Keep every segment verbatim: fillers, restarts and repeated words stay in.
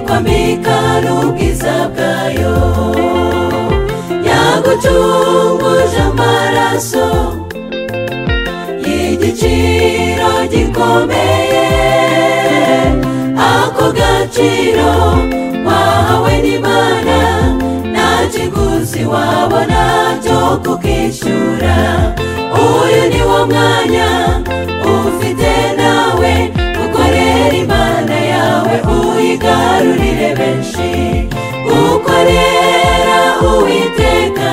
kwambika n'ubwiza bwayo yagucunguje amaraso y'igiciro gikomeye ako gaciro wahawe n'Imana nta kiguzi wabona cyo kukishyura uyu ni wo mwanya ufite nawe ukorera Imana yawe uyigarurire benshi ukorera Uwiteka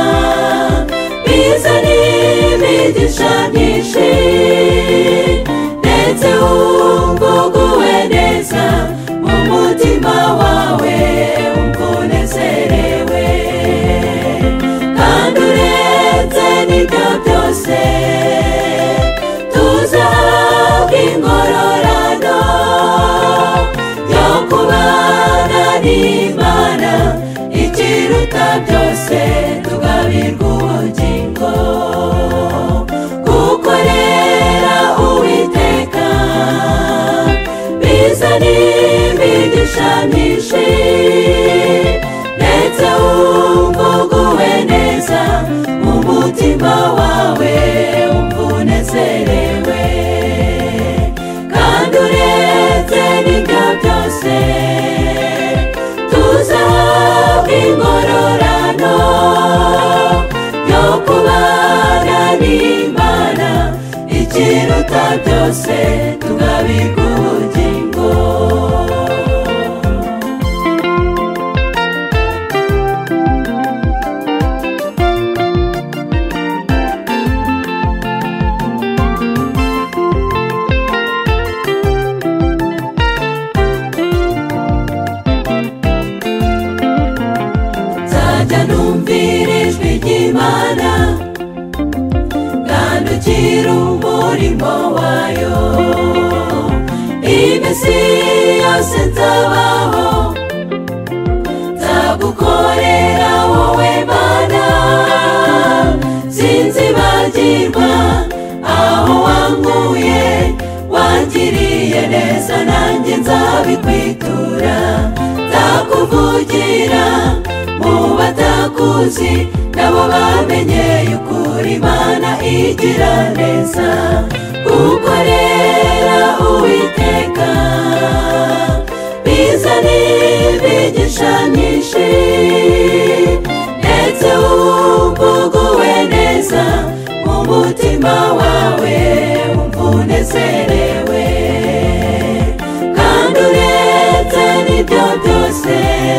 bizana imigisha myinshi ndetse wunguguwe neza mu mutima wawe wumva unezerewe kandi uretse n'ibyo byose tuzahabwa ingororano yo kubana n'Imana ikiruta byose tugabirwa ubugingo gukorera Uwiteka bizana imigisha myinshi ndetse wunguguwe neza mu mutima wawe wumva unezerewe kandi uretse n'ibyo byose tuzahabwa ingororano yo kubana n'Imana ikiruta byose tugabirwa ubugingo nzajya numvira ijwi ry'Imana ngandukira umurimo wayo iminsi yose nzabaho nzagukorera wowe Mana sinzibagirwa aho wankuye wangiriye neza nanjye nzabikwitura nzakuvugira mu batakuzi nabo bamenyeye ukuri Imana igira neza gukorera Uwiteka bizana imigisha myinshi ndetse wunguguwe neza mu mutima wawe wumva unezerewe kandi uretse n'ibyo byose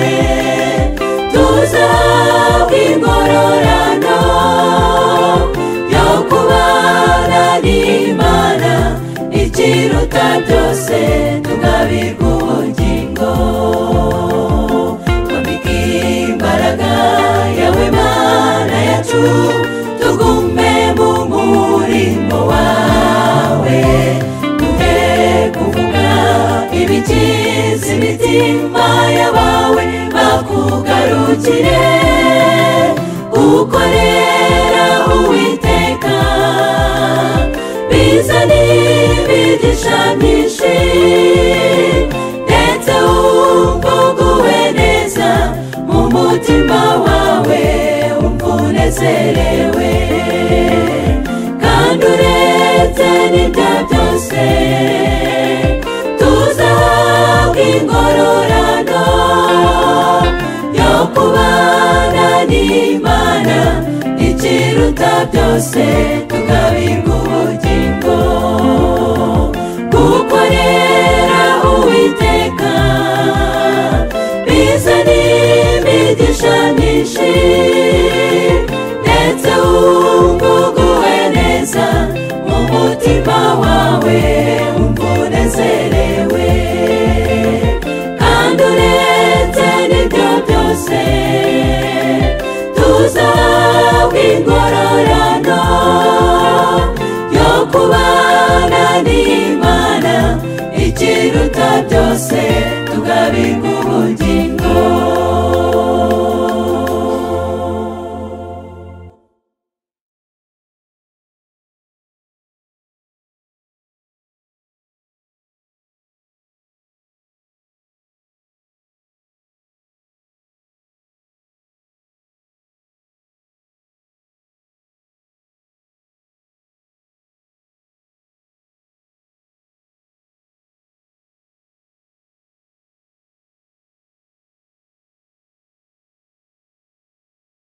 tuzahabwa ingororano yo kubana n'Imana ikiruta byose tugabirwa ubugingo kwambika imbaraga yawe Mana yacu tugume mu murimo wawe duhe kuvuga ibikiza imitima y'abawe bakugarukire ukorera Uwiteka bizana imigisha myinshi ndetse wunguguwe neza mu mutima wawe wumva unezerewe kandi uretse n'ibyo byose tuzahabwa ingororano yo kubana n'Imana ikiruta byose tugabirwa ubugingo gukorera Uwiteka bizana imigisha myinshi ndetse wunguguwe neza mu mutima wawe wumva unezerewe kandi uretse n'ibyo byose tuzahabwa ingororano yo kubana n'Imana ikiruta byose